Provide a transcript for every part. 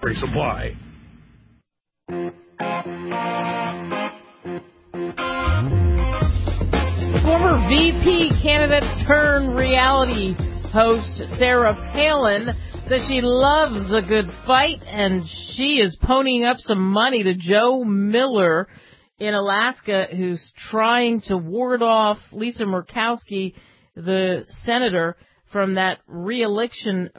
Supply. Former VP candidate turned reality host Sarah Palin says she loves a good fight, and she is ponying up some money to Joe Miller in Alaska, who's trying to ward off Lisa Murkowski, the senator, from that re-election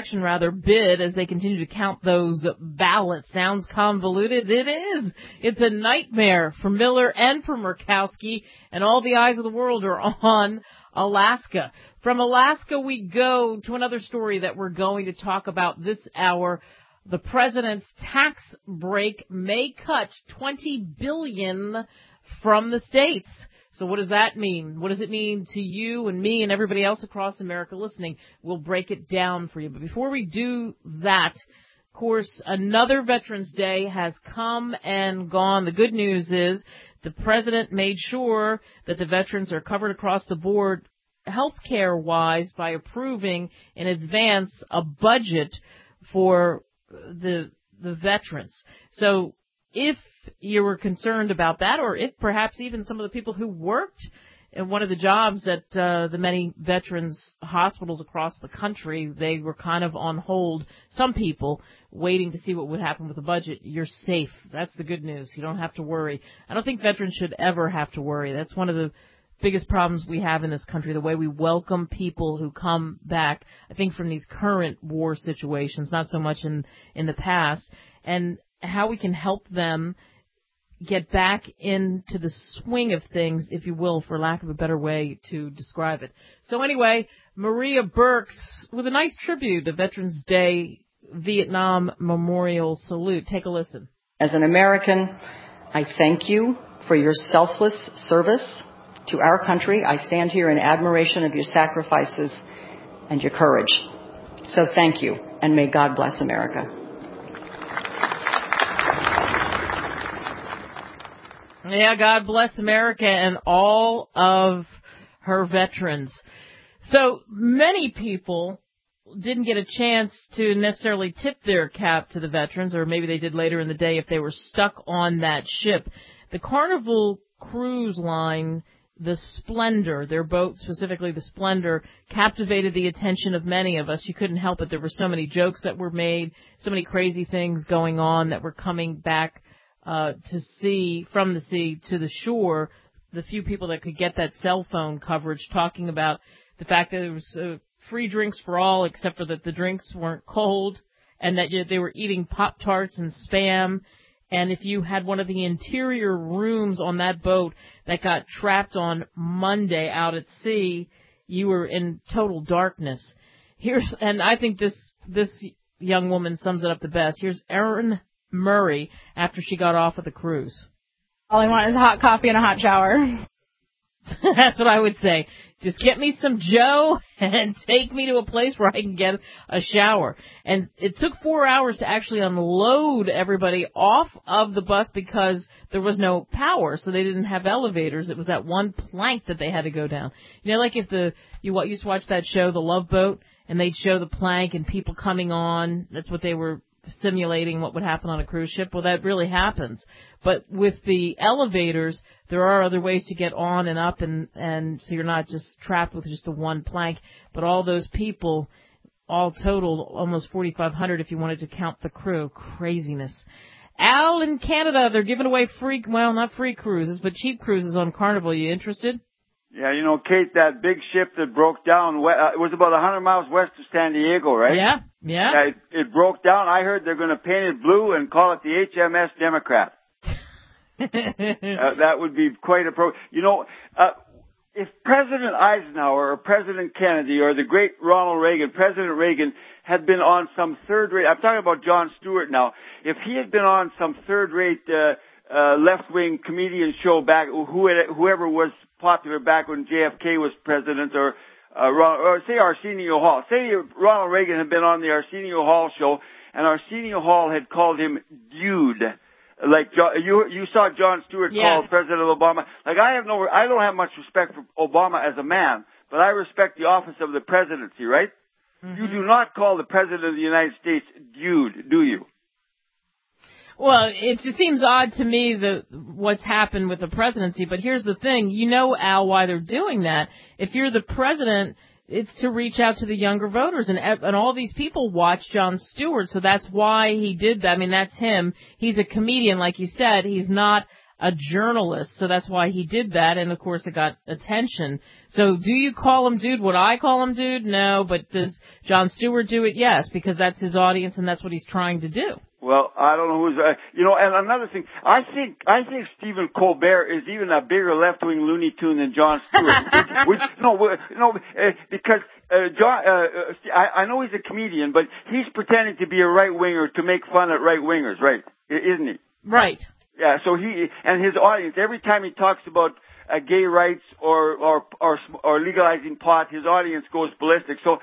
bid as they continue to count those ballots. Sounds convoluted. It is. It's a nightmare for Miller and for Murkowski, and all the eyes of the world are on Alaska. From Alaska, we go to another story that we're going to talk about this hour. The president's tax break may cut $20 billion from the states. So what does that mean? What does it mean to you and me and everybody else across America listening? We'll break it down for you. But before we do that, of course, another Veterans Day has come and gone. The good news is the president made sure that the veterans are covered across the board healthcare-wise by approving in advance a budget for the veterans. So if you were concerned about that, or if perhaps even some of the people who worked in one of the jobs at the many veterans hospitals across the country, they were kind of on hold, some people waiting to see what would happen with the budget, you're safe. That's the good news. You don't have to worry. I don't think veterans should ever have to worry. That's one of the biggest problems we have in this country, the way we welcome people who come back, I think, from these current war situations, not so much in the past, and how we can help them get back into the swing of things, if you will, for lack of a better way to describe it. So anyway, Maria Burks with a nice tribute to Veterans Day Vietnam Memorial Salute. Take a listen. As an American, I thank you for your selfless service to our country. I stand here in admiration of your sacrifices and your courage. So thank you, and may God bless America. Yeah, God bless America and all of her veterans. So many people didn't get a chance to necessarily tip their cap to the veterans, or maybe they did later in the day if they were stuck on that ship. The Carnival Cruise Line, the Splendor, their boat, specifically the Splendor, captivated the attention of many of us. You couldn't help it. There were so many jokes that were made, so many crazy things going on that were coming back to see, from the sea to the shore. The few people that could get that cell phone coverage talking about the fact that there was free drinks for all, except for that the drinks weren't cold, and that they were eating Pop-Tarts and Spam. And if you had one of the interior rooms on that boat that got trapped on Monday out at sea, you were in total darkness. And I think this young woman sums it up the best. Here's Erin Murray after she got off of the cruise. All I want is a hot coffee and a hot shower. That's what I would say. Just get me some Joe and take me to a place where I can get a shower. And it took 4 hours to actually unload everybody off of the bus because there was no power, so they didn't have elevators. It was that one plank that they had to go down. You know, like if you used to watch that show, The Love Boat, and they'd show the plank and people coming on. That's what they were simulating, what would happen on a cruise ship. Well, that really happens. But with the elevators, there are other ways to get on and up, and so you're not just trapped with just the one plank. But all those people, all totaled, almost 4,500 if you wanted to count the crew. Craziness. Al in Canada, they're giving away not free cruises, but cheap cruises on Carnival. You interested? Yeah, you know, Kate, that big ship that broke down, it was about 100 miles west of San Diego, right? Yeah. It broke down. I heard they're going to paint it blue and call it the HMS Democrat. That would be quite You know, if President Eisenhower or President Kennedy or the great President Reagan had been on some third-rate, I'm talking about Jon Stewart now, if he had been on some third-rate left-wing comedian show back, whoever was popular back when JFK was president, or say Arsenio Hall. Say Ronald Reagan had been on the Arsenio Hall show, and Arsenio Hall had called him dude. Like you saw Jon Stewart call President Obama. Like I don't have much respect for Obama as a man, but I respect the office of the presidency, right? Mm-hmm. You do not call the president of the United States dude, do you? Well, it just seems odd to me what's happened with the presidency, but here's the thing. You know, Al, why they're doing that. If you're the president, it's to reach out to the younger voters, and all these people watch Jon Stewart, so that's why he did that. I mean, that's him. He's a comedian, like you said. He's not a journalist, so that's why he did that, and of course it got attention. So do you call him dude? Would I call him dude? No, but does Jon Stewart do it? Yes, because that's his audience and that's what he's trying to do. Well, I don't know who's, and another thing, I think Stephen Colbert is even a bigger left-wing Looney Tune than Jon Stewart. Because I know he's a comedian, but he's pretending to be a right-winger to make fun at right-wingers, right? Isn't he? Right. Yeah, so he and his audience, every time he talks about gay rights or legalizing pot, his audience goes ballistic. So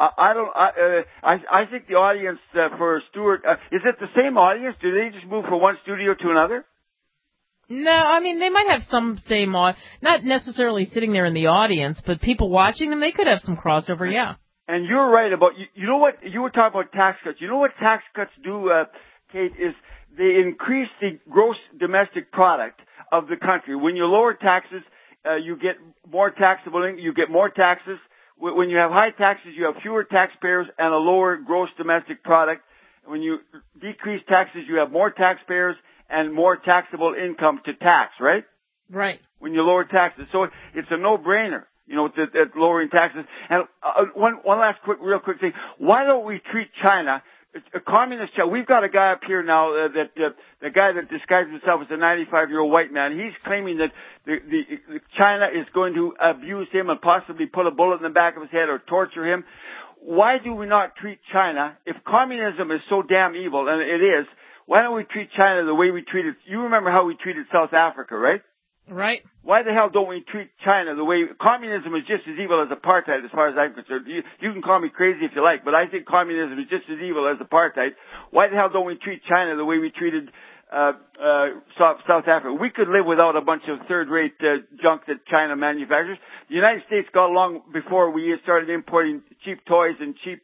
I think the audience for Stewart, is it the same audience? Do they just move from one studio to another? No, I mean, they might have some same, not necessarily sitting there in the audience, but people watching them, they could have some crossover, yeah. And you're right about, you know what, you were talking about tax cuts. You know what tax cuts do, Kate, is they increase the gross domestic product of the country. When you lower taxes, you get more taxable income, you get more taxes. When you have high taxes, you have fewer taxpayers and a lower gross domestic product. When you decrease taxes, you have more taxpayers and more taxable income to tax, right? Right. When you lower taxes. So it's a no-brainer, that lowering taxes. And one last real quick thing. Why don't we treat China, a communist China? We've got a guy up here now the guy that disguises himself as a 95-year-old white man. He's claiming that the China is going to abuse him and possibly put a bullet in the back of his head or torture him. Why do we not treat China? If communism is so damn evil, and it is, why don't we treat China the way we treated, you remember how we treated South Africa, right? Right. Why the hell don't we treat China the way, communism is just as evil as apartheid as far as I'm concerned. You can call me crazy if you like, but I think communism is just as evil as apartheid. Why the hell don't we treat China the way we treated South Africa? We could live without a bunch of third-rate junk that China manufactures. The United States got along before we started importing cheap toys and cheap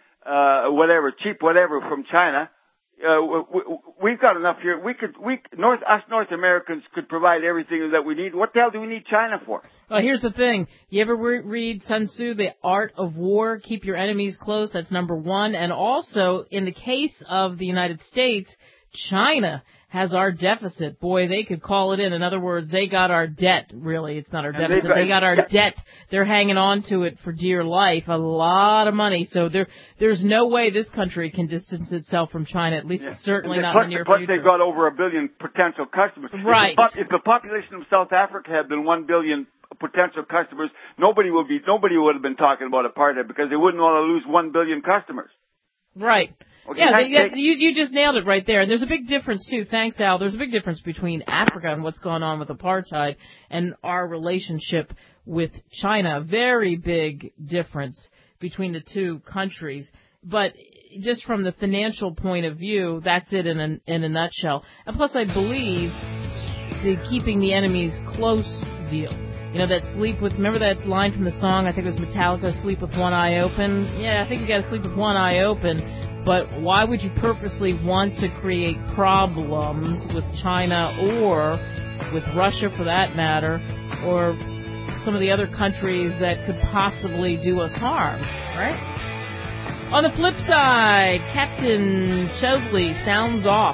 whatever from China. We've got enough here. Us North Americans could provide everything that we need. What the hell do we need China for? Well, here's the thing. You ever read Sun Tzu, The Art of War? Keep your enemies close. That's number one. And also, in the case of the United States, China has our deficit. Boy, they could call it in. In other words, they got our debt, really. It's not our deficit. They got our debt. They're hanging on to it for dear life. A lot of money. So there's no way this country can distance itself from China, at least certainly not in the near future. Plus, they've got over 1 billion potential customers. Right. If the population of South Africa had been 1 billion potential customers, nobody would have been talking about apartheid because they wouldn't want to lose 1 billion customers. Right. Okay, you just nailed it right there. And there's a big difference, too. Thanks, Al. There's a big difference between Africa and what's going on with apartheid and our relationship with China. A very big difference between the two countries. But just from the financial point of view, that's it in a nutshell. And plus, I believe the keeping the enemies close deal. Remember that line from the song, I think it was Metallica, sleep with one eye open? Yeah, I think you gotta sleep with one eye open. But why would you purposely want to create problems with China or with Russia, for that matter, or some of the other countries that could possibly do us harm, right? On the flip side, Captain Chesley sounds off.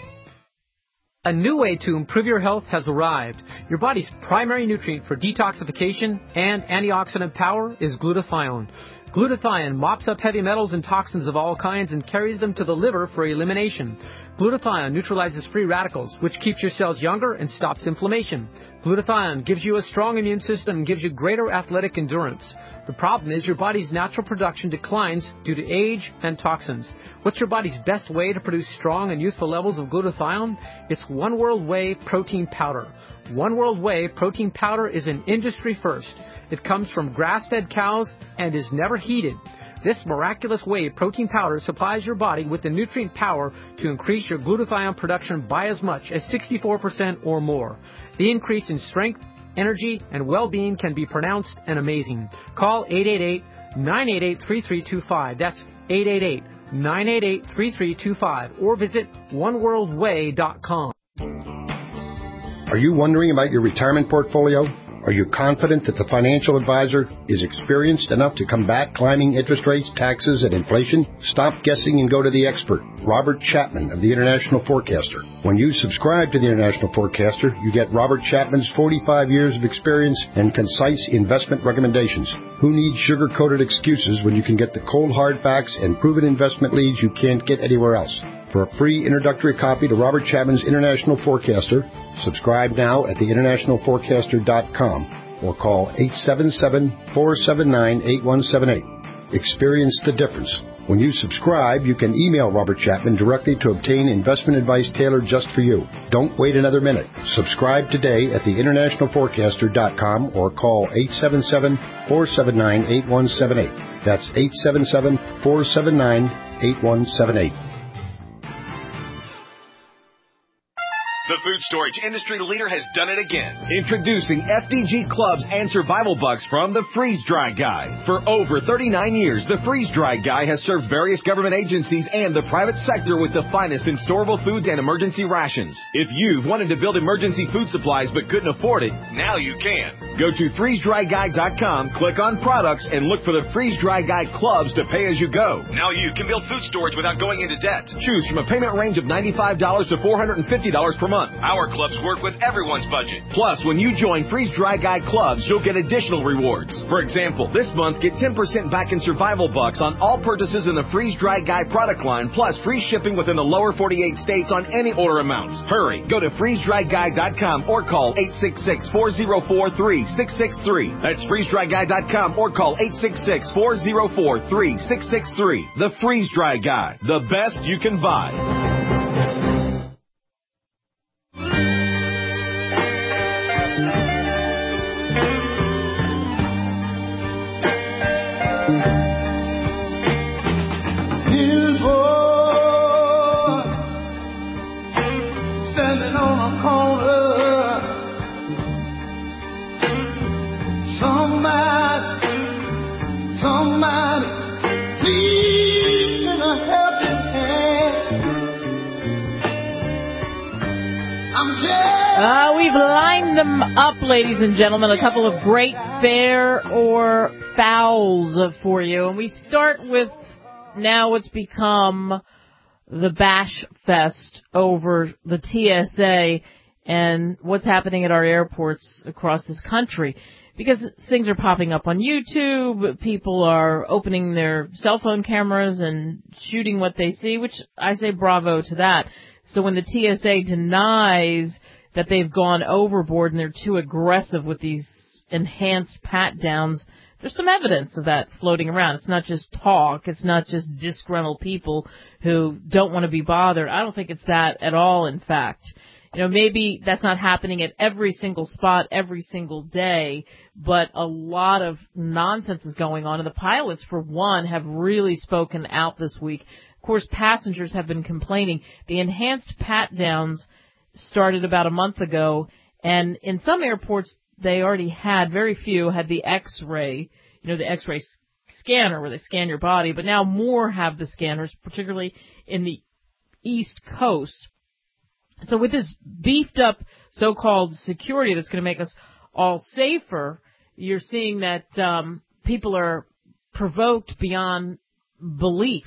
A new way to improve your health has arrived. Your body's primary nutrient for detoxification and antioxidant power is glutathione. Glutathione mops up heavy metals and toxins of all kinds and carries them to the liver for elimination. Glutathione neutralizes free radicals, which keeps your cells younger and stops inflammation. Glutathione gives you a strong immune system and gives you greater athletic endurance. The problem is your body's natural production declines due to age and toxins. What's your body's best way to produce strong and youthful levels of glutathione? It's One World Whey Protein Powder. One World Whey Protein Powder is an industry first. It comes from grass-fed cows and is never heated. This miraculous whey protein powder supplies your body with the nutrient power to increase your glutathione production by as much as 64% or more. The increase in strength, energy, and well-being can be pronounced and amazing. Call 888-988-3325. That's 988-3325 or visit oneworldway.com. Are you wondering about your retirement portfolio? Are you confident that the financial advisor is experienced enough to combat climbing interest rates, taxes, and inflation? Stop guessing and go to the expert, Robert Chapman of the International Forecaster. When you subscribe to the International Forecaster, you get Robert Chapman's 45 years of experience and concise investment recommendations. Who needs sugar-coated excuses when you can get the cold hard facts and proven investment leads you can't get anywhere else? For a free introductory copy to Robert Chapman's International Forecaster, subscribe now at theinternationalforecaster.com or call 877-479-8178. Experience the difference. When you subscribe, you can email Robert Chapman directly to obtain investment advice tailored just for you. Don't wait another minute. Subscribe today at theinternationalforecaster.com or call 877-479-8178. That's 877-479-8178. The food storage industry leader has done it again. Introducing FDG Clubs and Survival Bucks from the Freeze Dry Guy. For over 39 years, the Freeze Dry Guy has served various government agencies and the private sector with the finest in storable foods and emergency rations. If you've wanted to build emergency food supplies but couldn't afford it, now you can. Go to freezedryguy.com, click on products, and look for the Freeze Dry Guy Clubs to pay as you go. Now you can build food storage without going into debt. Choose from a payment range of $95 to $450 per month. Our clubs work with everyone's budget. Plus, when you join Freeze Dry Guy Clubs, you'll get additional rewards. For example, this month, get 10% back in Survival Bucks on all purchases in the Freeze Dry Guy product line, plus free shipping within the lower 48 states on any order amount. Hurry, go to freezedryguy.com or call 866-404-3663. That's freezedryguy.com or call 866-404-3663. The Freeze Dry Guy, the best you can buy. We've lined them up, ladies and gentlemen, a couple of great fair or fouls for you. And we start with now what's become the Bash Fest over the TSA and what's happening at our airports across this country. Because things are popping up on YouTube, people are opening their cell phone cameras and shooting what they see, which I say bravo to that. So when the TSA denies that they've gone overboard and they're too aggressive with these enhanced pat-downs, there's some evidence of that floating around. It's not just talk. It's not just disgruntled people who don't want to be bothered. I don't think it's that at all, in fact. You know, maybe that's not happening at every single spot every single day, but a lot of nonsense is going on. And the pilots, for one, have really spoken out this week. Of course, passengers have been complaining. The enhanced pat-downs started about a month ago, and in some airports they already had, very few had the X-ray, the X-ray scanner where they scan your body, but now more have the scanners, particularly in the East Coast. So with this beefed up so-called security that's going to make us all safer, you're seeing that people are provoked beyond belief,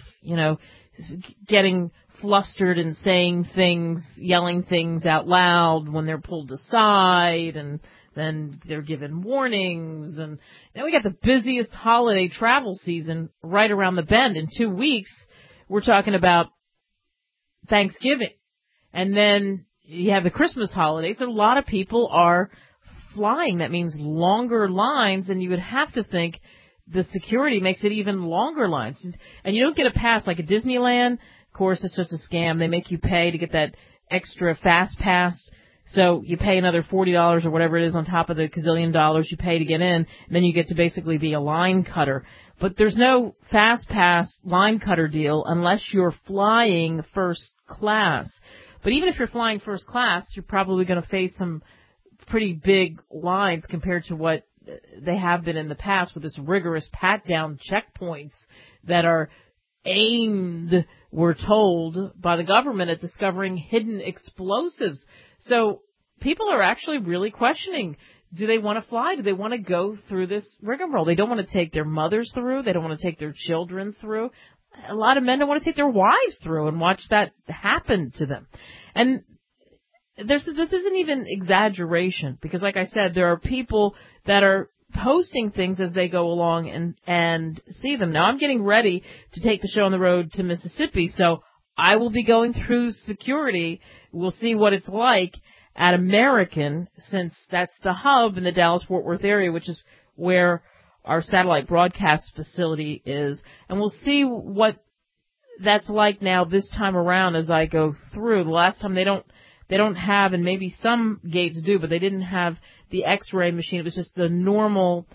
getting flustered and saying things, yelling things out loud when they're pulled aside, and then they're given warnings. And now we got the busiest holiday travel season right around the bend. In 2 weeks, we're talking about Thanksgiving. And then you have the Christmas holidays. So a lot of people are flying. That means longer lines, and you would have to think the security makes it even longer lines. And you don't get a pass like a Disneyland. Of course, it's just a scam. They make you pay to get that extra fast pass. So you pay another $40 or whatever it is on top of the gazillion dollars you pay to get in, and then you get to basically be a line cutter. But there's no fast pass line cutter deal unless you're flying first class. But even if you're flying first class, you're probably going to face some pretty big lines compared to what they have been in the past with this rigorous pat-down checkpoints that are aimed, we're told, by the government at discovering hidden explosives. So people are actually really questioning, do they want to fly? Do they want to go through this rigmarole? They don't want to take their mothers through. They don't want to take their children through. A lot of men don't want to take their wives through and watch that happen to them. And this isn't even exaggeration, because like I said, there are people that are posting things as they go along and see them. Now I'm getting ready to take the show on the road to Mississippi, so I will be going through security. We'll see what it's like at American, since that's the hub in the Dallas-Fort Worth area, which is where our satellite broadcast facility is. And we'll see what that's like now this time around as I go through. The last time they don't have, and maybe some gates do, but they didn't have the X-ray machine. It was just the normal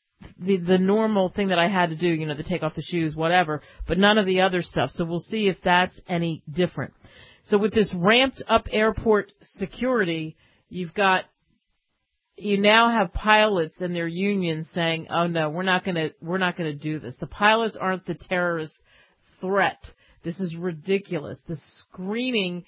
thing that I had to do, to take off the shoes, whatever, but none of the other stuff. So we'll see if that's any different. So with this ramped up airport security, you now have pilots and their unions saying, "Oh no, we're not going to do this. The pilots aren't the terrorist threat. This is ridiculous. The screening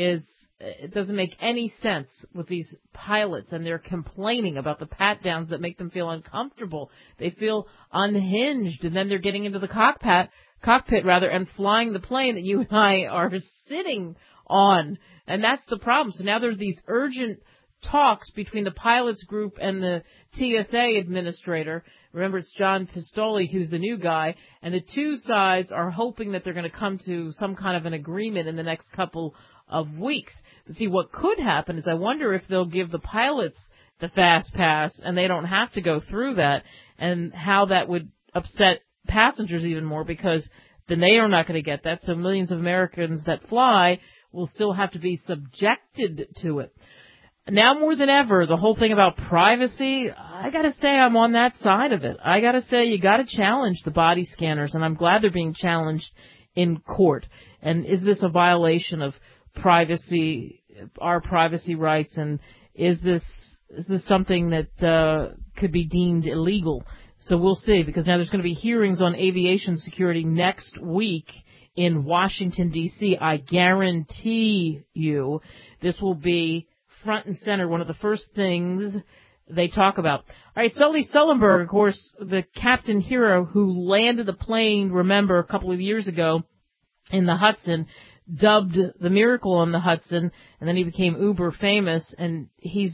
it doesn't make any sense with these pilots, and they're complaining about the pat-downs that make them feel uncomfortable. They feel unhinged, and then they're getting into the cockpit and flying the plane that you and I are sitting on, and that's the problem. So now there's these urgent talks between the pilots group and the TSA administrator. Remember, it's John Pistoli who's the new guy, and the two sides are hoping that they're going to come to some kind of an agreement in the next couple of weeks. But see, what could happen is I wonder if they'll give the pilots the fast pass and they don't have to go through that, and how that would upset passengers even more, because then they are not going to get that. So millions of Americans that fly will still have to be subjected to it. Now more than ever, the whole thing about privacy, I got to say I'm on that side of it. I got to say you got to challenge the body scanners, and I'm glad they're being challenged in court. And is this a violation of privacy, our privacy rights, and is this something that could be deemed illegal? So we'll see, because now there's going to be hearings on aviation security next week in Washington, D.C. I guarantee you this will be front and center, one of the first things they talk about. All right, Sully Sullenberg, of course, the captain hero who landed the plane, remember, a couple of years ago in the Hudson, dubbed the Miracle on the Hudson, and then he became uber famous, and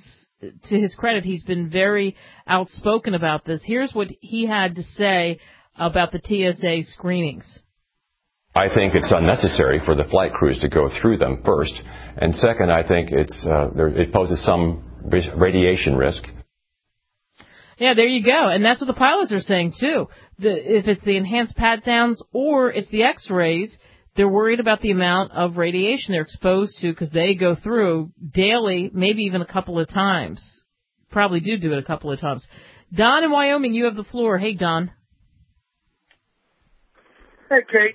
to his credit, he's been very outspoken about this. Here's what he had to say about the TSA screenings. I think it's unnecessary for the flight crews to go through them, first. And second, I think it poses some radiation risk. Yeah, there you go. And that's what the pilots are saying, too. If it's the enhanced pat-downs or it's the X-rays, they're worried about the amount of radiation they're exposed to, because they go through daily, maybe even a couple of times. Probably do it a couple of times. Don in Wyoming, you have the floor. Hey, Don. Hey, Kate.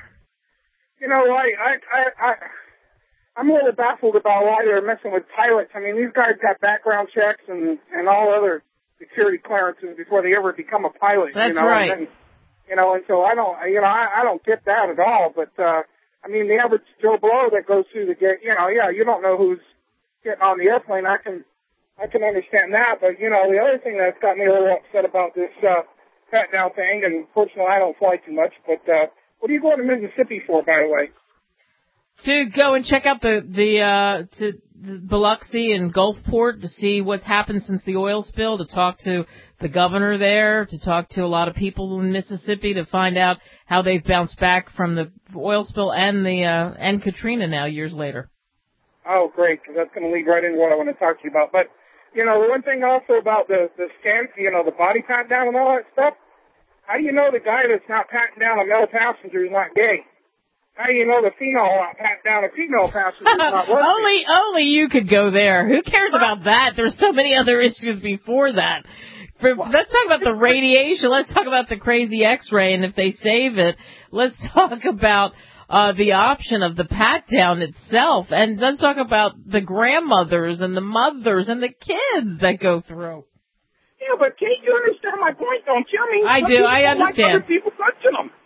I'm a little baffled about why they're messing with pilots. I mean, these guys got background checks and all other security clearances before they ever become a pilot. That's right. And so I don't get that at all. But I mean, the average Joe Blow that goes through the gate, you don't know who's getting on the airplane. I can understand that. But the other thing that's got me a little upset about this pat down thing, and fortunately I don't fly too much, but what are you going to Mississippi for, by the way? To go and check out to Biloxi and Gulfport to see what's happened since the oil spill, to talk to the governor there, to talk to a lot of people in Mississippi, to find out how they've bounced back from the oil spill and Katrina now years later. Oh, great, because that's going to lead right into what I want to talk to you about. But the one thing also about the scan, the body pat down and all that stuff, how do you know the guy that's not patting down a male passenger is not gay? How do you know the female not patting down a female passenger is not lesbian? Only you could go there. Who cares about that? There's so many other issues before that. Let's talk about the radiation. Let's talk about the crazy X-ray, and if they save it, let's talk about the option of the pat-down itself, and let's talk about the grandmothers and the mothers and the kids that go through. Yeah, but Kate, you understand my point, don't you? I do. I understand. Like other people touching them.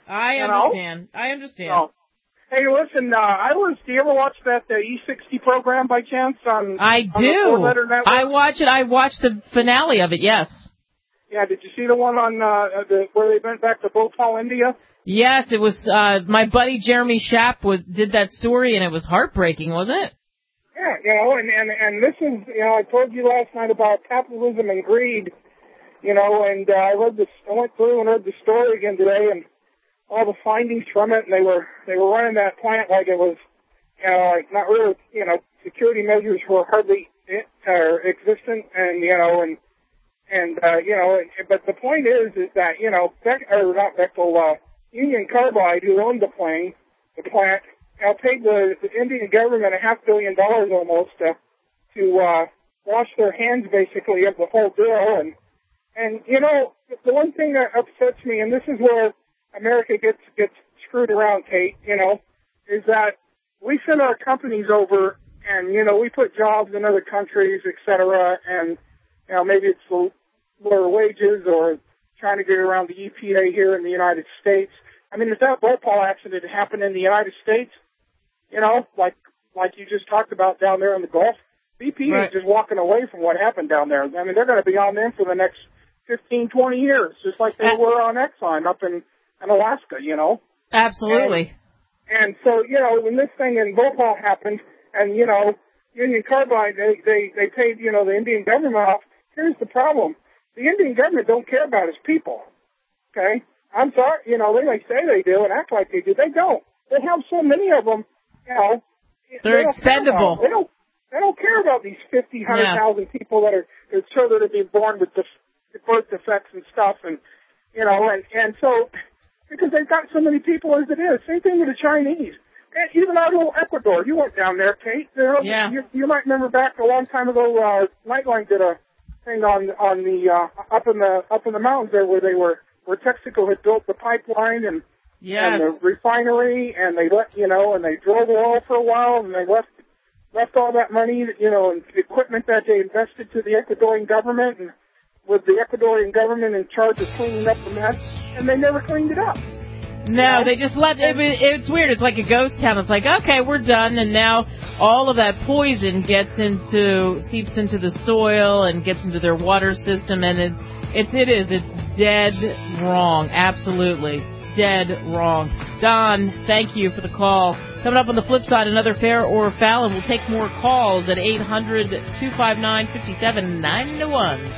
I understand. I understand. So, hey, listen, do you ever watch that E60 program by chance on I on do. the four-letter network? I watch it. I watched the finale of it, yes. Yeah, did you see the one on where they went back to Bhopal, India? Yes, it was my buddy Jeremy Schaap did that story, and it was heartbreaking, wasn't it? Yeah, and this is, I told you last night about capitalism and greed, and I went through and read the story again today, and all the findings from it, and they were running that plant like it was, like not really, security measures were hardly existent, but the point is that, not Bechtel, Union Carbide, who owned the plant, paid the Indian government $500 million almost to wash their hands basically of the whole deal. And the one thing that upsets me, and this is where America gets screwed around, Kate, is that we send our companies over and, we put jobs in other countries, et cetera, and, maybe it's lower wages or trying to get around the EPA here in the United States. I mean, if that Bhopal accident had happened in the United States, like you just talked about down there in the Gulf, BP is just walking away from what happened down there. I mean, they're going to be on them for the next 15, 20 years, just like they were on Exxon up in Alaska, Absolutely. And so, when this thing in Bhopal happened, and, Union Carbide, they paid, the Indian government off. Here's the problem. The Indian government don't care about its people, okay? I'm sorry, they may say they do and act like they do. They don't. They have so many of them, They're expendable. They don't care about these 100,000 people that are children that are being born with birth defects and stuff, and so because they've got so many people as it is. Same thing with the Chinese. And even our little Ecuador. You went down there, Kate. You might remember back a long time ago. Nightline did a thing on the up in the mountains there where Texaco had built the pipeline and the refinery, and they and they drove oil for a while, and they left all that money, and equipment that they invested to the Ecuadorian government, and with the Ecuadorian government in charge of cleaning up the mess, and they never cleaned it up. No, they just let it. It's weird. It's like a ghost town. It's like, okay, we're done, and now all of that poison seeps into the soil and gets into their water system, and it's dead wrong. Absolutely dead wrong. Don, thank you for the call. Coming up on the flip side, another Fair or Foul, and we'll take more calls at 800-259-5791.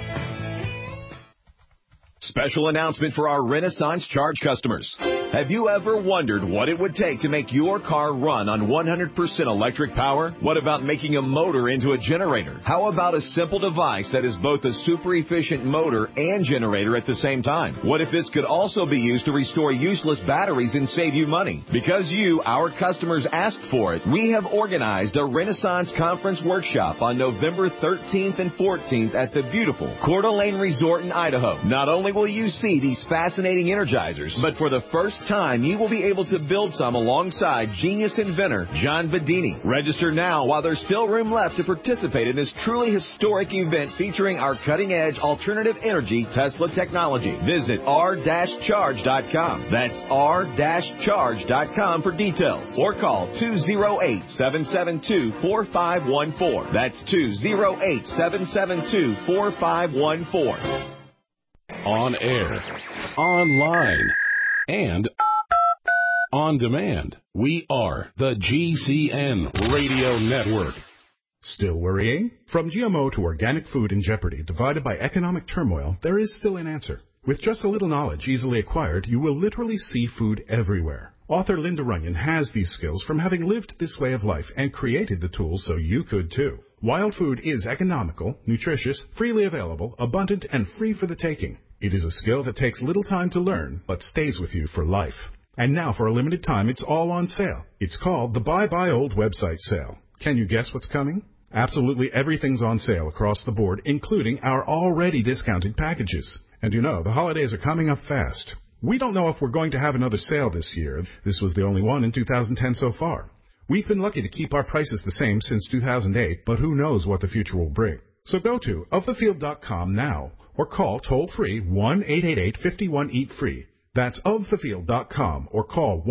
Special announcement for our Renaissance Charge customers. Have you ever wondered what it would take to make your car run on 100% electric power? What about making a motor into a generator? How about a simple device that is both a super efficient motor and generator at the same time? What if this could also be used to restore useless batteries and save you money? Because you, our customers, asked for it, we have organized a Renaissance Conference Workshop on November 13th and 14th at the beautiful Coeur d'Alene Resort in Idaho. Not only will you see these fascinating energizers, but for the first time, you will be able to build some alongside genius inventor John Bedini. Register now while there's still room left to participate in this truly historic event featuring our cutting-edge alternative energy Tesla technology. Visit r-charge.com. That's r-charge.com for details. Or call 208-772-4514. That's 208-772-4514. On air, online, and on demand. We are the GCN Radio Network. Still worrying? From GMO to organic food in jeopardy, divided by economic turmoil, there is still an answer. With just a little knowledge easily acquired, you will literally see food everywhere. Author Linda Runyon has these skills from having lived this way of life and created the tools so you could too. Wild food is economical, nutritious, freely available, abundant, and free for the taking. It is a skill that takes little time to learn, but stays with you for life. And now, for a limited time, it's all on sale. It's called the Buy Old website sale. Can you guess what's coming? Absolutely everything's on sale across the board, including our already discounted packages. And the holidays are coming up fast. We don't know if we're going to have another sale this year. This was the only one in 2010 so far. We've been lucky to keep our prices the same since 2008, but who knows what the future will bring. So go to ofthefield.com now or call toll-free 1-888-51-EAT-FREE. That's ofthefield.com or call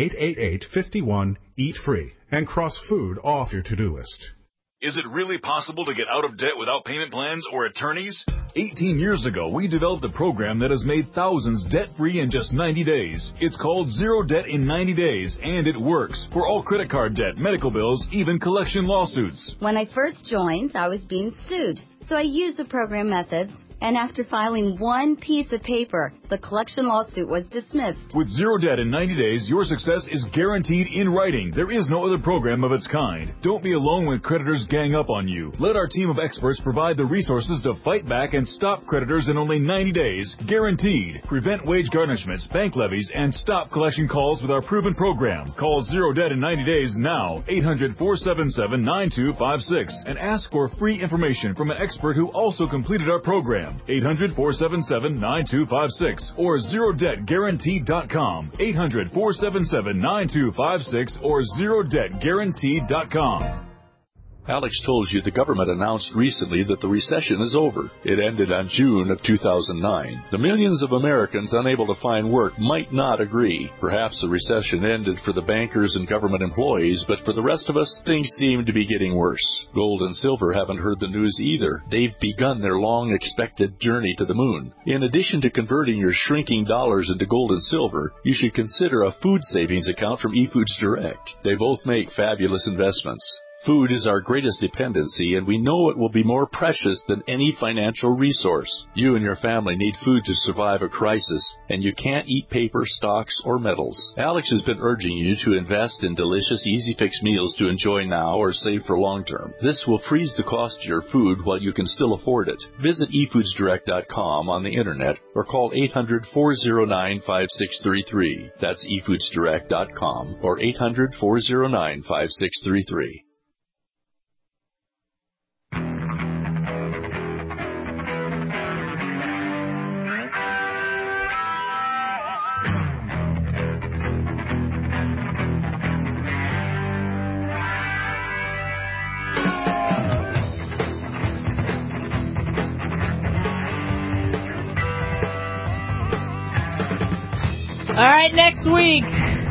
1-888-51-EAT-FREE and cross food off your to-do list. Is it really possible to get out of debt without payment plans or attorneys? 18 years ago, we developed a program that has made thousands debt-free in just 90 days. It's called Zero Debt in 90 Days, and it works for all credit card debt, medical bills, even collection lawsuits. When I first joined, I was being sued, so I used the program methods. And after filing one piece of paper, the collection lawsuit was dismissed. With Zero Debt in 90 days, your success is guaranteed in writing. There is no other program of its kind. Don't be alone when creditors gang up on you. Let our team of experts provide the resources to fight back and stop creditors in only 90 days. Guaranteed. Prevent wage garnishments, bank levies, and stop collection calls with our proven program. Call Zero Debt in 90 days now. 800-477-9256. And ask for free information from an expert who also completed our program. 800-477-9256 or ZeroDebtGuaranteed.com. 800-477-9256 or ZeroDebtGuaranteed.com. Alex told you the government announced recently that the recession is over. It ended on June of 2009. The millions of Americans unable to find work might not agree. Perhaps the recession ended for the bankers and government employees, but for the rest of us, things seem to be getting worse. Gold and silver haven't heard the news either. They've begun their long-expected journey to the moon. In addition to converting your shrinking dollars into gold and silver, you should consider a food savings account from eFoods Direct. They both make fabulous investments. Food is our greatest dependency, and we know it will be more precious than any financial resource. You and your family need food to survive a crisis, and you can't eat paper, stocks, or metals. Alex has been urging you to invest in delicious, easy-fix meals to enjoy now or save for long term. This will freeze the cost of your food while you can still afford it. Visit eFoodsDirect.com on the internet or call 800-409-5633. That's eFoodsDirect.com or 800-409-5633. All right, next week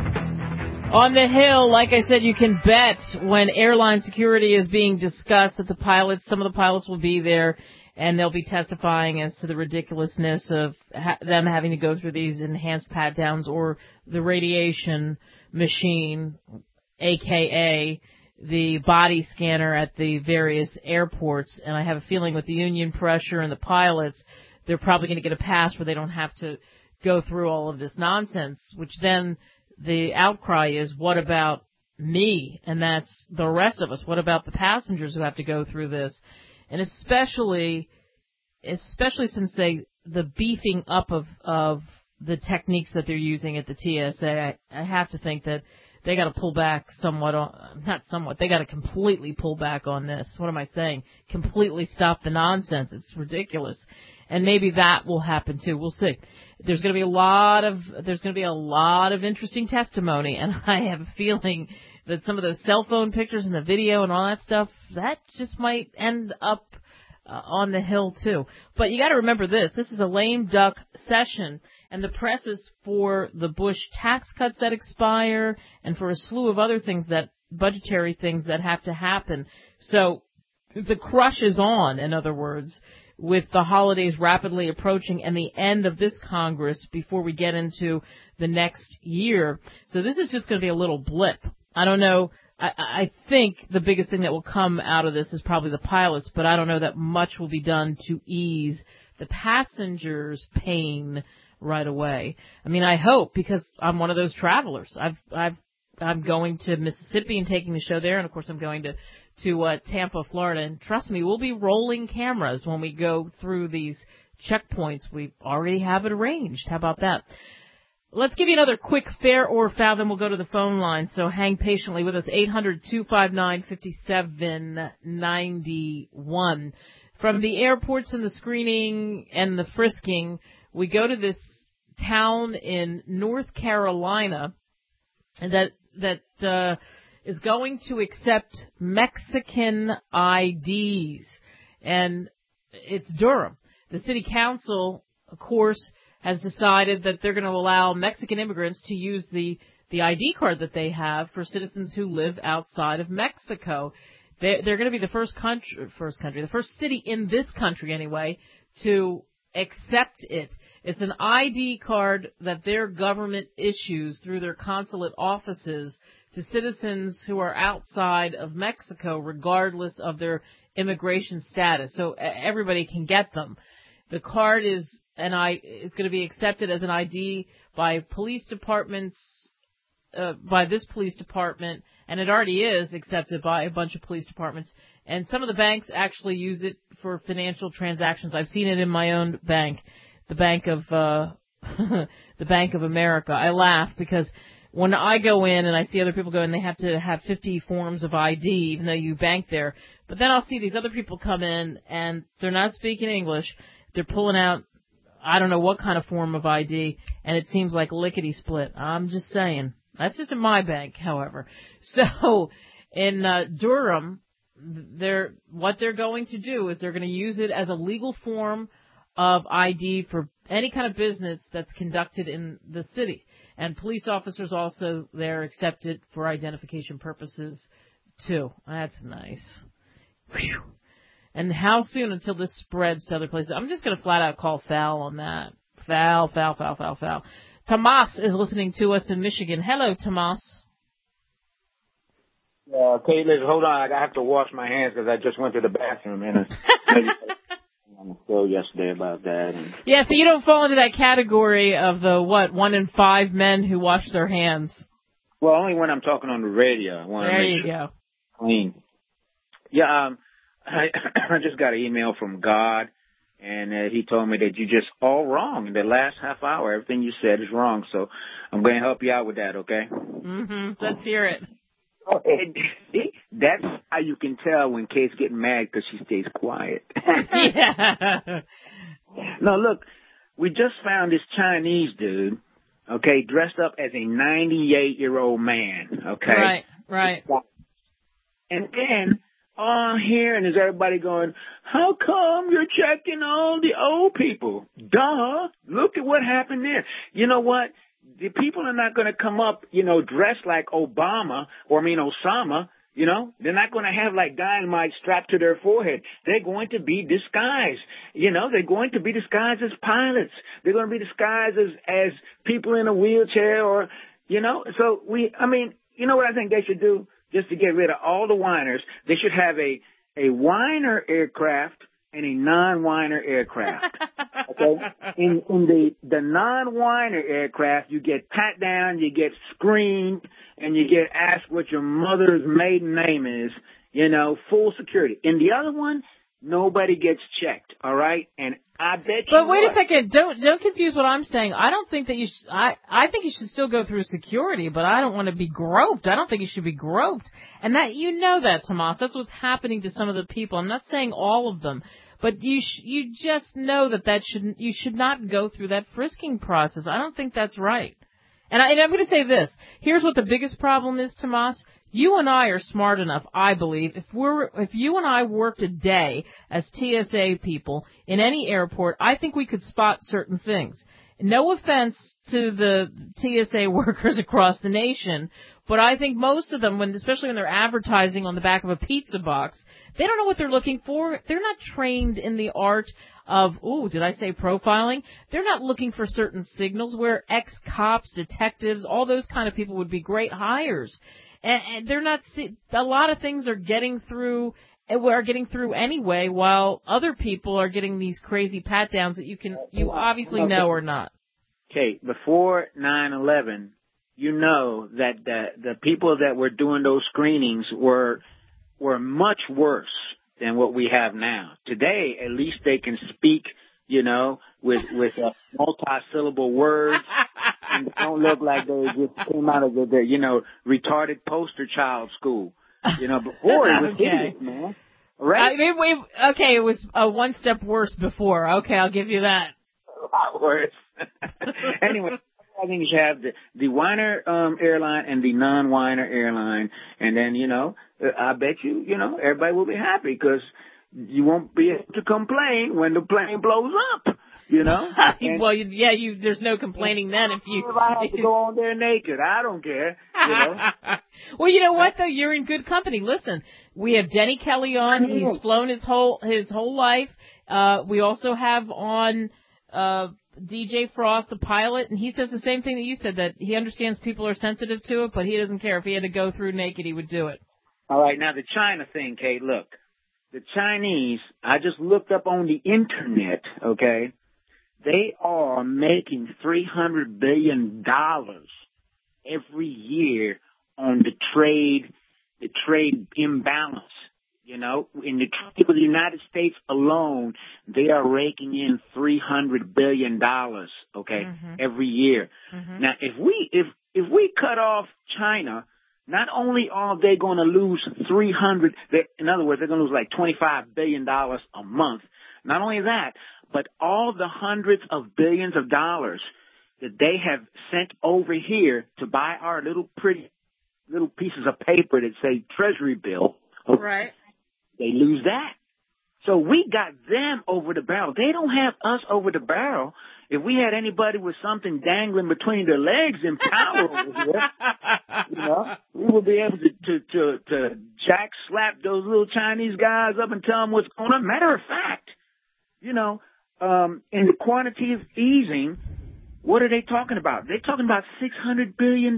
on the Hill, like I said, you can bet when airline security is being discussed that some of the pilots will be there, and they'll be testifying as to the ridiculousness of them having to go through these enhanced pat-downs or the radiation machine, a.k.a. the body scanner at the various airports. And I have a feeling with the union pressure and the pilots, they're probably going to get a pass where they don't have to go through all of this nonsense, which then the outcry is, what about me? And that's the rest of us. What about the passengers who have to go through this? And especially since the beefing up of the techniques that they're using at the TSA, I have to think that they got to pull back they got to completely pull back on this. What am I saying? Completely stop the nonsense. It's ridiculous. And maybe that will happen too. We'll see. There's going to be a lot of interesting testimony, and I have a feeling that some of those cell phone pictures and the video and all that stuff, that just might end up on the Hill too. But you got to remember this is a lame duck session, and the press is for the Bush tax cuts that expire and for a slew of other things, budgetary things that have to happen. So the crush is on, in other words, with the holidays rapidly approaching and the end of this Congress before we get into the next year. So this is just going to be a little blip. I don't know. I think the biggest thing that will come out of this is probably the pilots, but I don't know that much will be done to ease the passengers' pain right away. I mean, I hope, because I'm one of those travelers. I'm going to Mississippi and taking the show there, and of course I'm going to Tampa, Florida, and trust me, we'll be rolling cameras when we go through these checkpoints. We already have it arranged. How about that? Let's give you another quick fair or foul, then we'll go to the phone line, so hang patiently with us. 800-259-5791. From the airports and the screening and the frisking, we go to this town in North Carolina that is going to accept Mexican IDs, and it's Durham. The city council, of course, has decided that they're going to allow Mexican immigrants to use the ID card that they have for citizens who live outside of Mexico. They're going to be the first city in this country anyway to accept it. It's an ID card that their government issues through their consulate offices to citizens who are outside of Mexico, regardless of their immigration status. So everybody can get them. The card is going to be accepted as an ID by police departments, by this police department, and it already is accepted by a bunch of police departments. And some of the banks actually use it for financial transactions. I've seen it in my own bank, the Bank of the Bank of America. I laugh because when I go in and I see other people go in, they have to have 50 forms of ID, even though you bank there. But then I'll see these other people come in and they're not speaking English. They're pulling out, I don't know what kind of form of ID, and it seems like lickety split. I'm just saying. That's just in my bank, however. So in Durham, what they're going to do is they're going to use it as a legal form of ID for any kind of business that's conducted in the city. And police officers also, they're accepted for identification purposes, too. That's nice. Whew. And how soon until this spreads to other places? I'm just going to flat out call foul on that. Foul. Tomas is listening to us in Michigan. Hello, Tomas. Okay, listen, hold on. I have to wash my hands because I just went to the bathroom and on the show yesterday about that. Yeah, so you don't fall into that category of the, 1 in 5 men who wash their hands. Well, only when I'm talking on the radio. I want to make sure it's clean. Yeah, I just got an email from God, and he told me that you just all wrong in the last half hour. Everything you said is wrong, so I'm going to help you out with that, okay? Mm-hmm. Let's hear it. See, that's how you can tell when Kate's getting mad because she stays quiet. Yeah. No, look, we just found this Chinese dude, okay, dressed up as a 98-year-old man, okay? Right. And then all here and is everybody going, how come you're checking all the old people? Duh. Look at what happened there. You know what? The people are not going to come up, dressed like Osama. They're not going to have like dynamite strapped to their forehead. They're going to be disguised. They're going to be disguised as pilots. They're going to be disguised as people in a wheelchair so you know what I think they should do? Just to get rid of all the whiners, they should have a whiner aircraft and a non-whiner aircraft. Okay? In the non-whiner aircraft, you get pat down, you get screened, and you get asked what your mother's maiden name is, full security. In the other one, nobody gets checked, all right? And I bet you But wait a second, don't confuse what I'm saying. I don't think that you should, I think you should still go through security, but I don't want to be groped. I don't think you should be groped. And that, Tomas, that's what's happening to some of the people. I'm not saying all of them, but you just know you should not go through that frisking process. I don't think that's right. And I'm going to say this. Here's what the biggest problem is, Tomas. You and I are smart enough, I believe, if you and I worked a day as TSA people in any airport, I think we could spot certain things. No offense to the TSA workers across the nation, but I think most of them, especially when they're advertising on the back of a pizza box, they don't know what they're looking for. They're not trained in the art of, did I say profiling? They're not looking for certain signals where ex-cops, detectives, all those kind of people would be great hires. And they're not, a lot of things are getting through anyway, while other people are getting these crazy pat downs that you obviously know or not. Okay, before 9/11, that the people that were doing those screenings were much worse than what we have now. Today, at least they can speak, with multi-syllable words. And don't look like they just came out of the retarded poster child school. Before it was hideous, man. Right? It was one step worse before. Okay, I'll give you that. A lot worse. Anyway, I think you should have the whiner airline and the non-whiner airline. And then, I bet you, everybody will be happy because you won't be able to complain when the plane blows up. You know? Well, there's no complaining then if I have to go on there naked. I don't care. You know? Well, you know what though? You're in good company. Listen, we have Denny Kelly on. He's flown his whole life. We also have on DJ Frost, the pilot, and he says the same thing that you said, that he understands people are sensitive to it, but he doesn't care. If he had to go through naked, he would do it. All right, now the China thing, Kate, look. The Chinese, I just looked up on the internet, okay? They are making $300 billion every year on the trade imbalance. You know, in the trade with the United States alone, they are raking in $300 billion, okay, every year. Now, if we cut off China, not only are they going to lose in other words, they're going to lose like $25 billion a month. Not only that, but all the hundreds of billions of dollars that they have sent over here to buy our little pretty little pieces of paper that say Treasury bill. Right. They lose that. So we got them over the barrel. They don't have us over the barrel. If we had anybody with something dangling between their legs in power over here, you know, we would be able to jack slap those little Chinese guys up and tell them what's going on. Matter of fact, you know, in the quantitative easing, what are they talking about? They're talking about $600 billion.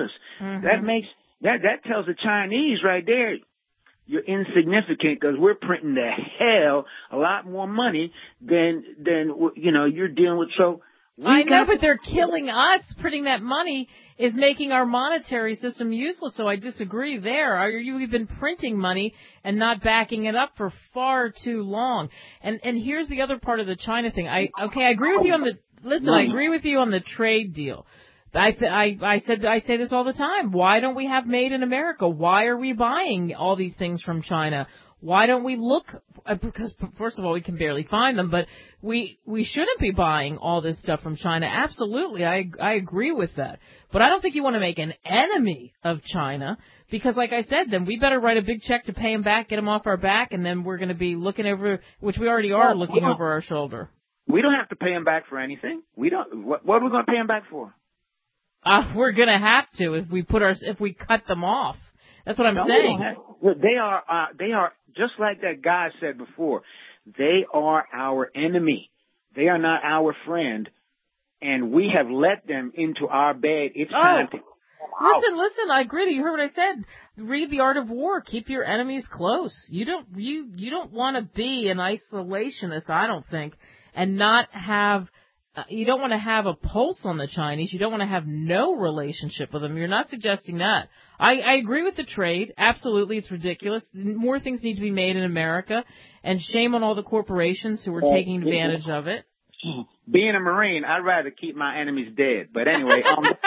That tells the Chinese right there, you're insignificant because we're printing the hell a lot more money than you know you're dealing with. So I know, but they're killing us. Printing that money is making our monetary system useless. So I disagree there. You've been printing money and not backing it up for far too long. And here's the other part of the China thing. I agree with you on the I agree with you on the trade deal. I say this all the time. Why don't we have made in America? Why are we buying all these things from China? Why don't we look? Because first of all, we can barely find them, but we shouldn't be buying all this stuff from China. Absolutely, I agree with that. But I don't think you want to make an enemy of China because, like I said, then we better write a big check to pay them back, get them off our back, and then we're going to be looking over, which we already are looking over our shoulder. We don't have to pay them back for anything. We don't. What are we going to pay them back for? We're gonna have to if we cut them off. That's what I'm saying. They are just like that guy said before. They are our enemy. They are not our friend, and we have let them into our bed. It's time to Listen. I agree. You heard what I said. Read The Art of War. Keep your enemies close. You don't want to be an isolationist, I don't think, and not have. You don't want to have a pulse on the Chinese. You don't want to have no relationship with them. You're not suggesting that. I agree with the trade. Absolutely, it's ridiculous. More things need to be made in America, and shame on all the corporations who are taking advantage of it. Being a Marine, I'd rather keep my enemies dead. But anyway,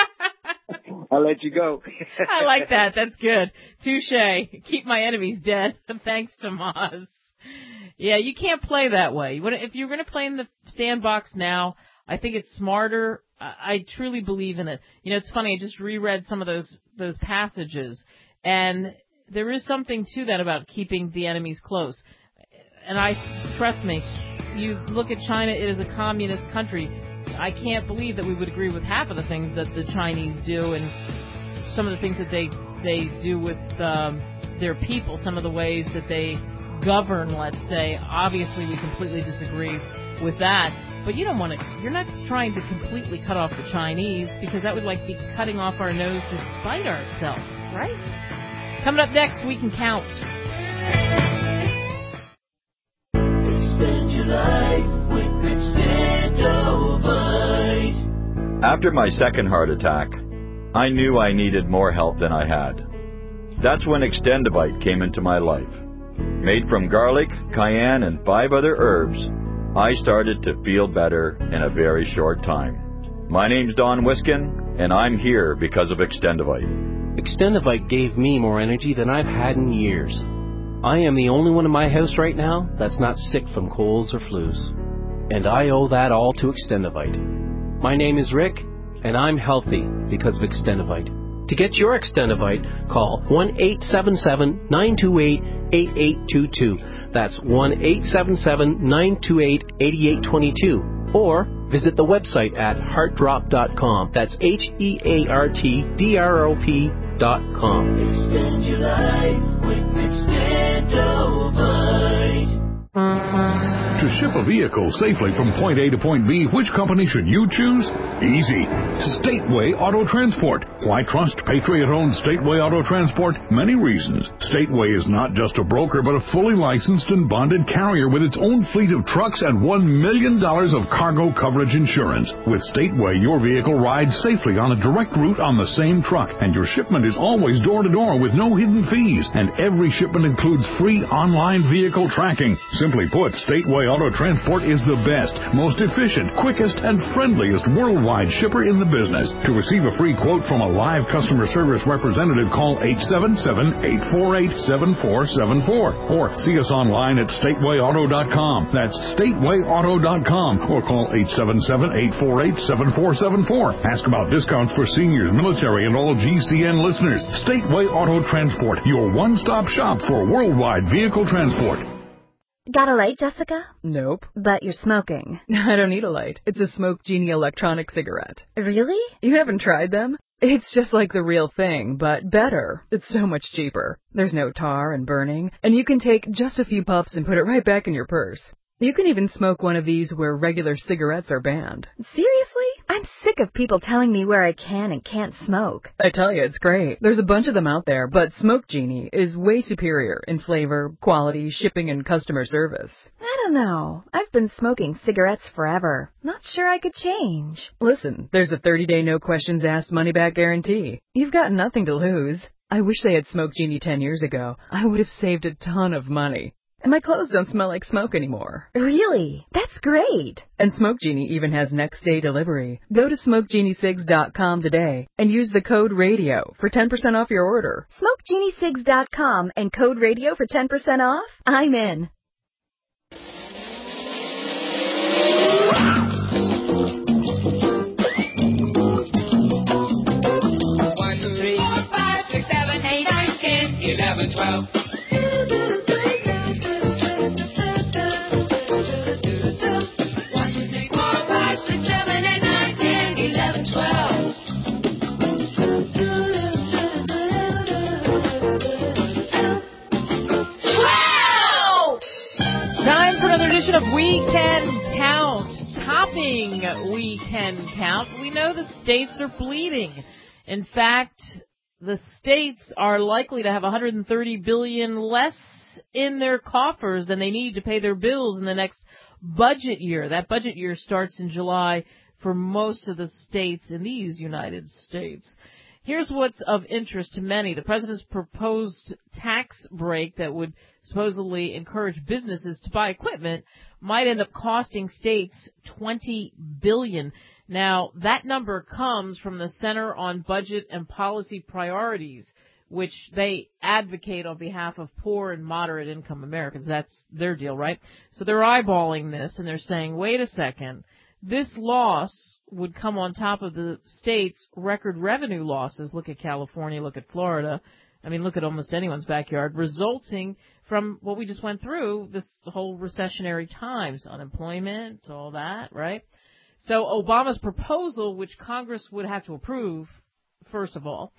I'll let you go. I like that. That's good. Touche. Keep my enemies dead. Thanks, Tomas. Yeah, you can't play that way. If you're going to play in the sandbox now, I think it's smarter. I truly believe in it. You know, it's funny. I just reread some of those passages, and there is something to that about keeping the enemies close. And trust me, you look at China, it is a communist country. I can't believe that we would agree with half of the things that the Chinese do and some of the things that they do with their people, some of the ways that they govern, let's say. Obviously, we completely disagree with that. But you're not trying to completely cut off the Chinese because that would be cutting off our nose to spite ourselves, right? Coming up next, We Can Count. Extend your life with Extendovite. After my second heart attack, I knew I needed more help than I had. That's when Extendovite came into my life. Made from garlic, cayenne, and 5 other herbs, I started to feel better in a very short time. My name's Don Wiskin, and I'm here because of Extendovite. Extendovite gave me more energy than I've had in years. I am the only one in my house right now that's not sick from colds or flus. And I owe that all to Extendovite. My name is Rick, and I'm healthy because of Extendovite. To get your Extendovite, call 1-877-928-8822. That's 1-877-928-8822. Or visit the website at heartdrop.com. That's HEARTDROP.com. Extend your life with Extendovite. To ship a vehicle safely from point A to point B, which company should you choose? Easy. Stateway Auto Transport. Why trust Patriot-owned Stateway Auto Transport? Many reasons. Stateway is not just a broker, but a fully licensed and bonded carrier with its own fleet of trucks and $1 million of cargo coverage insurance. With Stateway, your vehicle rides safely on a direct route on the same truck, and your shipment is always door-to-door with no hidden fees, and every shipment includes free online vehicle tracking. Simply put, Stateway Auto Transport is the best, most efficient, quickest, and friendliest worldwide shipper in the business. To receive a free quote from a live customer service representative, call 877-848-7474 or see us online at statewayauto.com. That's statewayauto.com or call 877-848-7474. Ask about discounts for seniors, military, and all GCN listeners. Stateway Auto Transport, your one-stop shop for worldwide vehicle transport. Got a light, Jessica? Nope. But you're smoking. I don't need a light. It's a Smoke Genie electronic cigarette. Really? You haven't tried them? It's just like the real thing, but better. It's so much cheaper. There's no tar and burning, and you can take just a few puffs and put it right back in your purse. You can even smoke one of these where regular cigarettes are banned. Seriously? I'm sick of people telling me where I can and can't smoke. I tell you, it's great. There's a bunch of them out there, but Smoke Genie is way superior in flavor, quality, shipping, and customer service. I don't know. I've been smoking cigarettes forever. Not sure I could change. Listen, there's a 30-day no-questions-asked money-back guarantee. You've got nothing to lose. I wish they had Smoke Genie 10 years ago. I would have saved a ton of money. And my clothes don't smell like smoke anymore. Really? That's great. And Smoke Genie even has next-day delivery. Go to SmokeGenieCigs.com today and use the code RADIO for 10% off your order. SmokeGenieCigs.com and code RADIO for 10% off? I'm in. One, 2, 3, 4, 5, 6, 7, 8, 9, 10, 11, 12. Of We Can Count, topping We Can Count. We know the states are bleeding. In fact, the states are likely to have $130 billion less in their coffers than they need to pay their bills in the next budget year. That budget year starts in July for most of the states in these United States. Here's what's of interest to many. The president's proposed tax break that would supposedly encourage businesses to buy equipment might end up costing states $20 billion. Now, that number comes from the Center on Budget and Policy Priorities, which they advocate on behalf of poor and moderate income Americans. That's their deal, right? So they're eyeballing this and they're saying, wait a second. This loss would come on top of the state's record revenue losses. Look at California, look at Florida. I mean, look at almost anyone's backyard, resulting from what we just went through, this whole recessionary times, unemployment, all that, right? So Obama's proposal, which Congress would have to approve, first of all,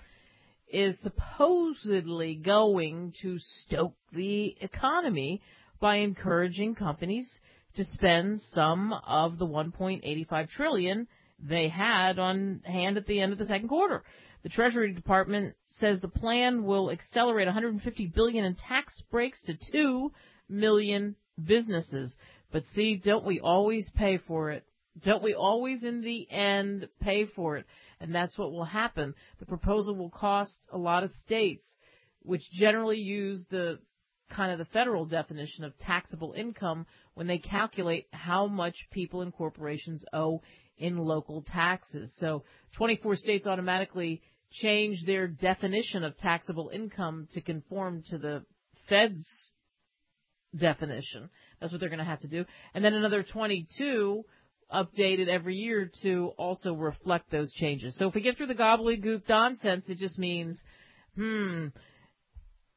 is supposedly going to stoke the economy by encouraging companies to spend some of the $1.85 trillion they had on hand at the end of the second quarter. The Treasury Department says the plan will accelerate $150 billion in tax breaks to 2 million businesses. But see, don't we always pay for it? Don't we always in the end pay for it? And that's what will happen. The proposal will cost a lot of states, which generally use the kind of the federal definition of taxable income when they calculate how much people and corporations owe in local taxes. So 24 states automatically change their definition of taxable income to conform to the Fed's definition. That's what they're going to have to do. And then another 22 updated every year to also reflect those changes. So if we get through the gobbledygook nonsense, it just means,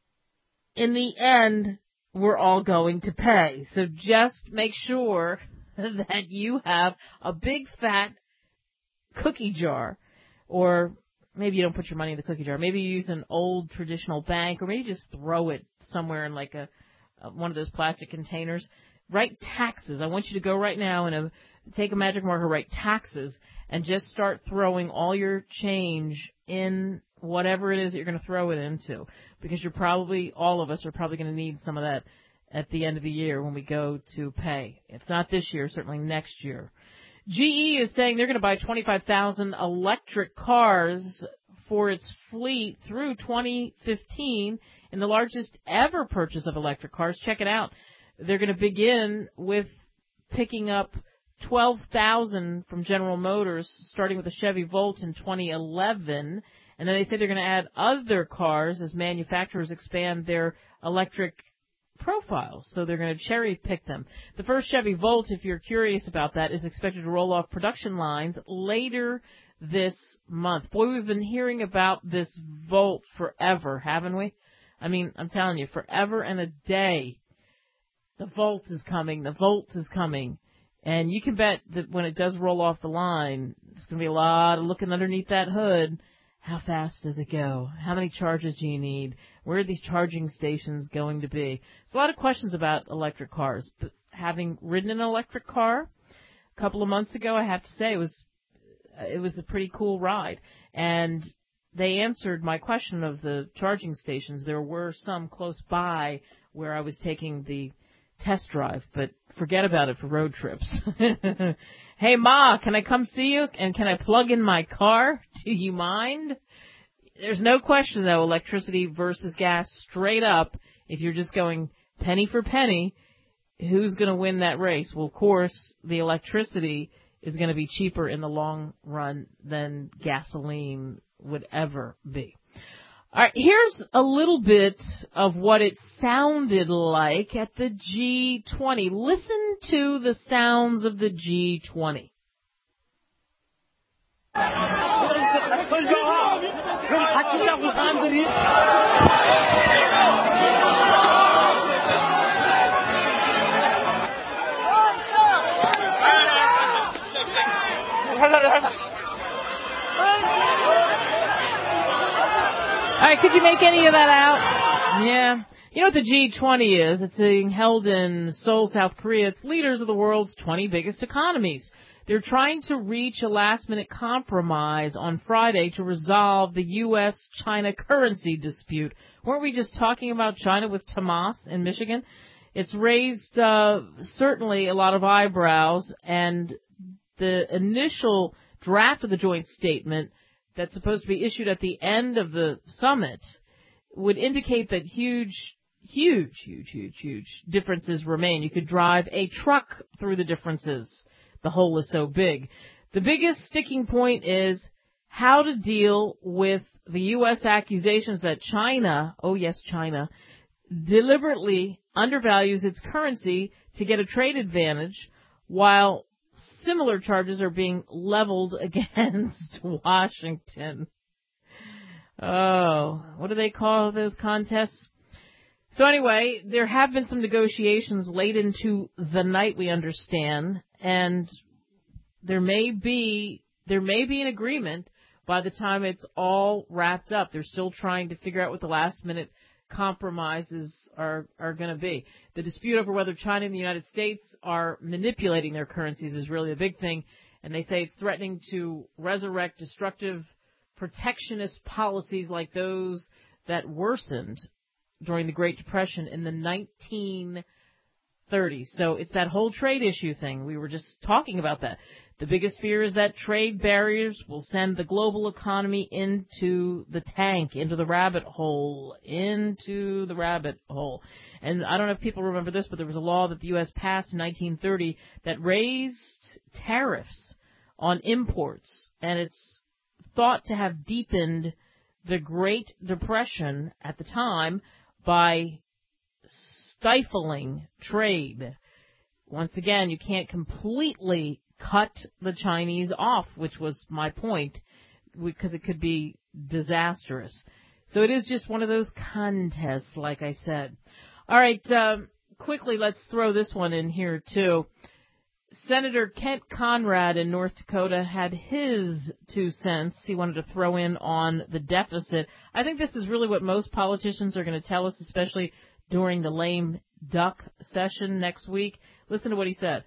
in the end, we're all going to pay. So just make sure that you have a big fat cookie jar, or maybe you don't put your money in the cookie jar. Maybe you use an old traditional bank, or maybe just throw it somewhere in like one of those plastic containers. Write taxes. I want you to go right now and take a magic marker, write taxes, and just start throwing all your change in whatever it is that you're going to throw it into, because all of us are probably going to need some of that at the end of the year when we go to pay. If not this year, certainly next year. GE is saying they're going to buy 25,000 electric cars for its fleet through 2015 in the largest ever purchase of electric cars. Check it out. They're going to begin with picking up 12,000 from General Motors, starting with the Chevy Volt in 2011. And then they say they're going to add other cars as manufacturers expand their electric profiles. So they're going to cherry pick them. The first Chevy Volt, if you're curious about that, is expected to roll off production lines later this month. Boy, we've been hearing about this Volt forever, haven't we? I mean, I'm telling you, forever and a day. The Volt is coming. The Volt is coming. And you can bet that when it does roll off the line, there's going to be a lot of looking underneath that hood. How fast does it go? How many charges do you need? Where are these charging stations going to be? There's a lot of questions about electric cars. But having ridden an electric car a couple of months ago, I have to say it was a pretty cool ride. And they answered my question of the charging stations. There were some close by where I was taking the test drive, but forget about it for road trips. Hey, Ma, can I come see you? And can I plug in my car? Do you mind? There's no question, though, electricity versus gas straight up. If you're just going penny for penny, who's going to win that race? Well, of course, the electricity is going to be cheaper in the long run than gasoline would ever be. All right, here's a little bit of what it sounded like at the G20. Listen to the sounds of the G20. All right, could you make any of that out? Yeah. You know what the G20 is? It's being held in Seoul, South Korea. It's leaders of the world's 20 biggest economies. They're trying to reach a last-minute compromise on Friday to resolve the U.S.-China currency dispute. Weren't we just talking about China with Tomas in Michigan? It's raised certainly a lot of eyebrows, and the initial draft of the joint statement that's supposed to be issued at the end of the summit would indicate that huge differences remain. You could drive a truck through the differences. The hole is so big. The biggest sticking point is how to deal with the U.S. accusations that China, oh yes, China, deliberately undervalues its currency to get a trade advantage, while similar charges are being leveled against Washington. Oh, what do they call those contests? So anyway, there have been some negotiations late into the night, we understand, and there may be an agreement by the time it's all wrapped up. They're still trying to figure out what the last minute compromises are going to be. The dispute over whether China and the United States are manipulating their currencies is really a big thing, and they say it's threatening to resurrect destructive protectionist policies like those that worsened during the Great Depression in the 1930s. So it's that whole trade issue thing. We were just talking about that. The biggest fear is that trade barriers will send the global economy into the tank, into the rabbit hole. And I don't know if people remember this, but there was a law that the U.S. passed in 1930 that raised tariffs on imports, and it's thought to have deepened the Great Depression at the time by stifling trade. Once again, you can't completely cut the Chinese off, which was my point, because it could be disastrous. So it is just one of those contests, like I said. All right, quickly, let's throw this one in here, too. Senator Kent Conrad in North Dakota had his 2 cents he wanted to throw in on the deficit. I think this is really what most politicians are going to tell us, especially during the lame duck session next week. Listen to what he said.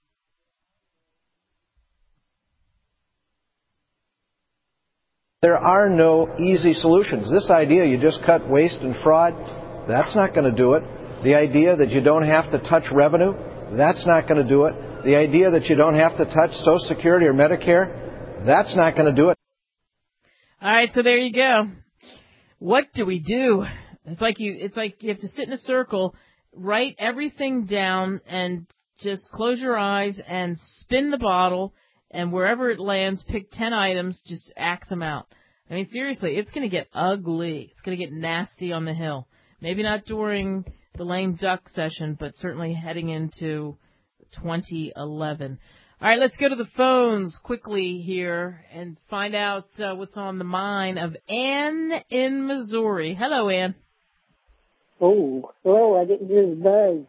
There are no easy solutions. This idea you just cut waste and fraud, that's not going to do it. The idea that you don't have to touch revenue, that's not going to do it. The idea that you don't have to touch Social Security or Medicare, that's not going to do it. All right, so there you go. What do we do? It's like you have to sit in a circle, write everything down, and just close your eyes and spin the bottle, and wherever it lands, pick 10 items, just axe them out. I mean, seriously, it's going to get ugly. It's going to get nasty on the Hill. Maybe not during the lame duck session, but certainly heading into 2011. All right, let's go to the phones quickly here and find out what's on the mind of Ann in Missouri. Hello, Ann. Oh, hello, I didn't hear the buzz.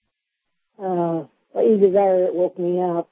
Either that or it woke me up.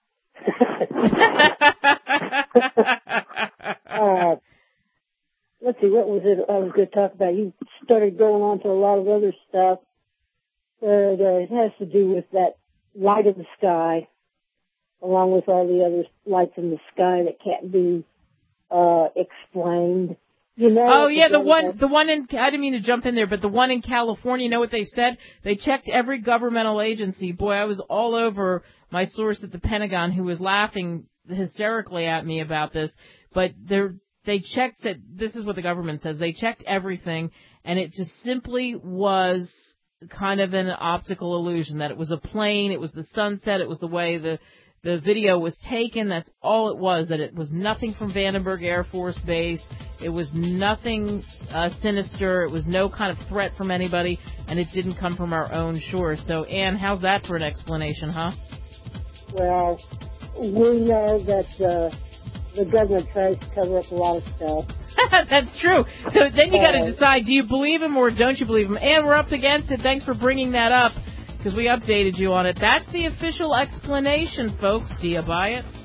Let's see, what was it I was going to talk about? You started going on to a lot of other stuff. It has to do with that light of the sky, along with all the other lights in the sky that can't be explained. You know? Oh yeah, the one in, I didn't mean to jump in there, but the one in California, you know what they said? They checked every governmental agency. Boy, I was all over my source at the Pentagon who was laughing hysterically at me about this, but they checked it. This is what the government says. They checked everything, and it just simply was kind of an optical illusion, that it was a plane, it was the sunset, it was the way the video was taken. That's all it was, that it was nothing from Vandenberg Air Force Base. It was nothing sinister. It was no kind of threat from anybody, and it didn't come from our own shores. So, Ann, how's that for an explanation, huh? Well, we know that the government tries to cover up a lot of stuff. That's true. So then you got to decide, do you believe him or don't you believe him? And we're up against it. Thanks for bringing that up, because we updated you on it. That's the official explanation, folks. Do you buy it?